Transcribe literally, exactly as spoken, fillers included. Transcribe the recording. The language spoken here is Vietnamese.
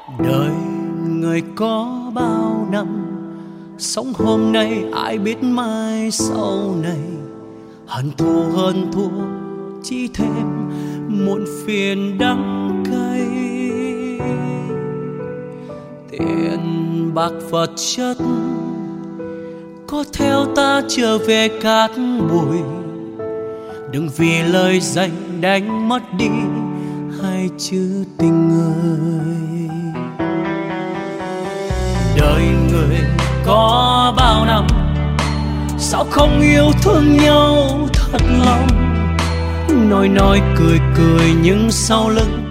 Đời người có bao năm, sống hôm nay ai biết mai sau này. Hận thù hơn thua chỉ thêm muộn phiền đắng cay. Tiền bạc vật chất có theo ta trở về cát bụi. Đừng vì lời dành đánh mất đi hai chữ tình người. Đời người có bao năm, sao không yêu thương nhau thật lòng. Nói nói cười cười nhưng sau lưng